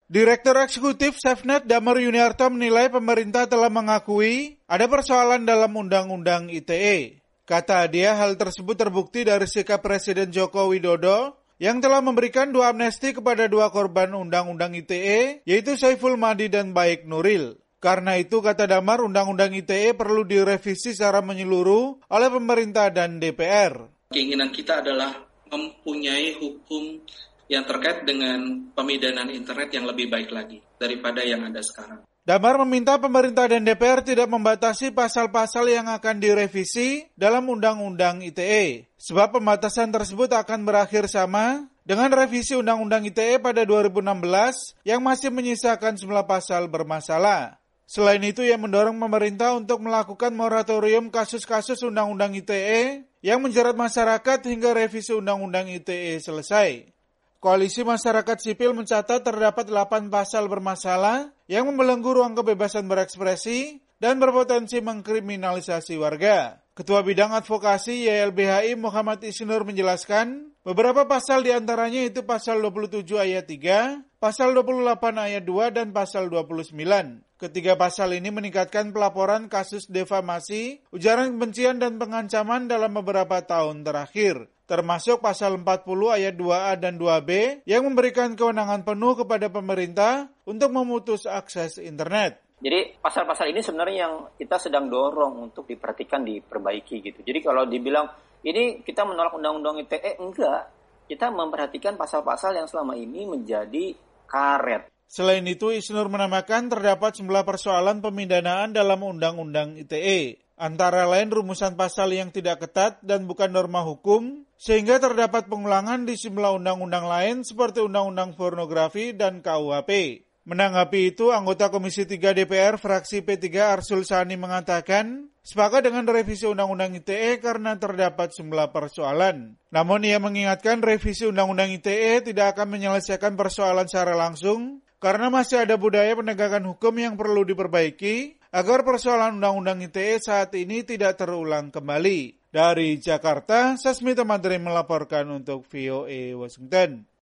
Direktur Eksekutif Safenet Damar Yuniarto menilai pemerintah telah mengakui ada persoalan dalam Undang-Undang ITE. Kata dia, hal tersebut terbukti dari sikap Presiden Joko Widodo yang telah memberikan 2 amnesti kepada 2 korban Undang-Undang ITE, yaitu Saiful Mahdi dan Baik Nuril. Karena itu, kata Damar, Undang-Undang ITE perlu direvisi secara menyeluruh oleh pemerintah dan DPR. Keinginan kita adalah mempunyai hukum yang terkait dengan pemidanaan internet yang lebih baik lagi daripada yang ada sekarang. Damar meminta pemerintah dan DPR tidak membatasi pasal-pasal yang akan direvisi dalam Undang-Undang ITE, sebab pembatasan tersebut akan berakhir sama dengan revisi Undang-Undang ITE pada 2016 yang masih menyisakan 9 pasal bermasalah. Selain itu, ia mendorong pemerintah untuk melakukan moratorium kasus-kasus Undang-Undang ITE yang menjerat masyarakat hingga revisi Undang-Undang ITE selesai. Koalisi Masyarakat Sipil mencatat terdapat 8 pasal bermasalah yang membelenggu ruang kebebasan berekspresi dan berpotensi mengkriminalisasi warga. Ketua Bidang Advokasi YLBHI Muhammad Isnur menjelaskan, beberapa pasal diantaranya itu pasal 27 ayat 3, pasal 28 ayat 2, dan pasal 29. Ketiga pasal ini meningkatkan pelaporan kasus defamasi, ujaran kebencian dan pengancaman dalam beberapa tahun terakhir, termasuk pasal 40 ayat 2A dan 2B yang memberikan kewenangan penuh kepada pemerintah untuk memutus akses internet. Jadi pasal-pasal ini sebenarnya yang kita sedang dorong untuk diperhatikan, diperbaiki gitu. Jadi kalau dibilang ini kita menolak Undang-Undang ITE, enggak. Kita memperhatikan pasal-pasal yang selama ini menjadi karet. Selain itu, Isnur menambahkan terdapat 9 persoalan pemindanaan dalam Undang-Undang ITE. Antara lain rumusan pasal yang tidak ketat dan bukan norma hukum, sehingga terdapat pengulangan di sejumlah undang-undang lain seperti Undang-Undang Pornografi dan KUHP. Menanggapi itu, anggota Komisi 3 DPR fraksi P3 Arsul Sani mengatakan, sepakat dengan revisi Undang-Undang ITE karena terdapat 9 persoalan. Namun ia mengingatkan revisi Undang-Undang ITE tidak akan menyelesaikan persoalan secara langsung, karena masih ada budaya penegakan hukum yang perlu diperbaiki agar persoalan Undang-Undang ITE saat ini tidak terulang kembali. Dari Jakarta, Sasmita Madri melaporkan untuk VOA Washington.